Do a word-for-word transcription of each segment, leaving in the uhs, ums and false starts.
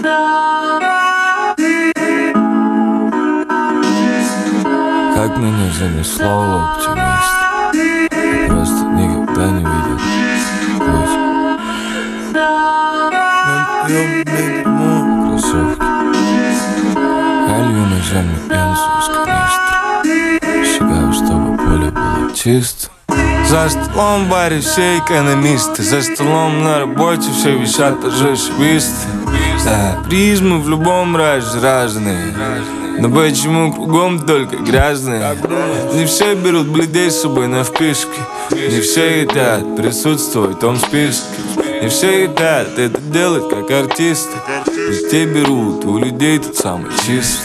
Как меня занесло, оптимист. Я просто никогда не видел путь. Кроссовки. Я лью на землю бензу из канистры. Шагаю, чтобы поле было чисто. За столом в баре все экономисты. За столом на работе все висят торжествисты. Да, призмы в любом разе разные. Но почему кругом только грязные? Не все берут бледей с собой на вписке. Не все хотят присутствовать в том списке. Не все хотят это делать как артисты. Детей берут, у людей тут самый чистый.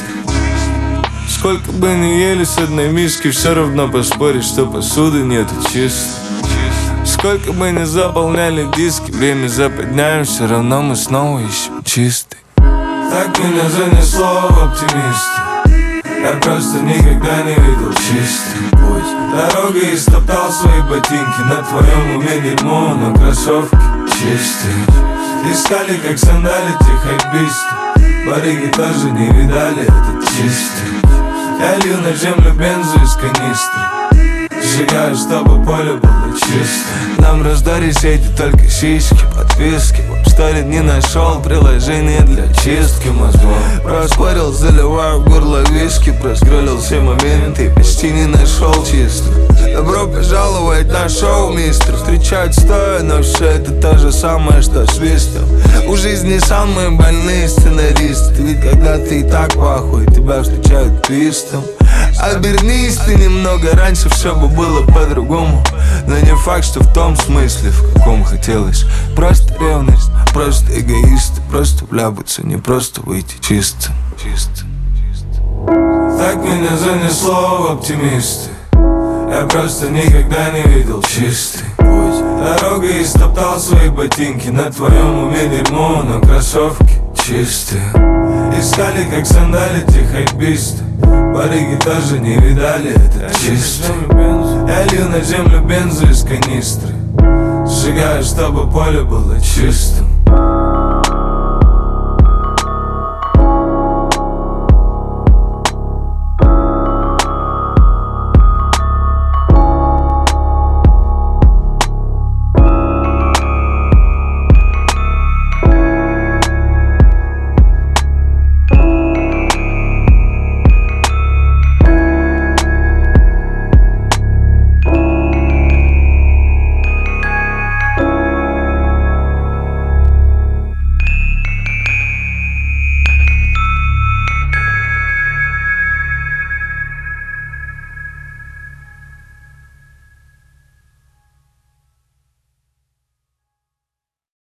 Сколько бы ни ели с одной миски, все равно поспоришь, что посуды нету чистой. Сколько бы ни заполняли диски, время западняем, все равно мы снова ищем чистый. Так меня занесло в оптимисты. Я просто никогда не видел чистый путь. Дорогой истоптал свои ботинки. На твоем уме дерьмо, но кроссовки чистые. Искали, как сандалити хайписты. Барыги тоже не видали этот чистый. Я лью на землю бензу из канистры. Сжигаю, чтобы поле было чисто. Нам раздали сети только сиськи, подписки. В сторе не нашел приложение для чистки мозгов. Проспорил, заливаю в горло виски. Проскролил все моменты и почти не нашел чисто. Добро пожаловать на шоу, мистер. Встречают стоя, но все это то же самое, что свистом. У жизни самые больные сценаристы. Ведь когда ты и так похуй, тебя встречают твистом. Обернись ты немного, раньше все бы было по-другому. Но не факт, что в том смысле, в каком хотелось. Просто ревность, просто эгоисты. Просто вляпаться, не просто выйти чисто, чисто, чисто. Так меня занесло в оптимисты. Я просто никогда не видел чистый путь. Дорогой истоптал свои ботинки. На твоем уме дерьмо, но кроссовки чистые. Искали, как сандалити хайписты. Барыги тоже не видали этот чистый. Я лью на землю бензу из канистры. Сжигаю, чтобы поле было чистым.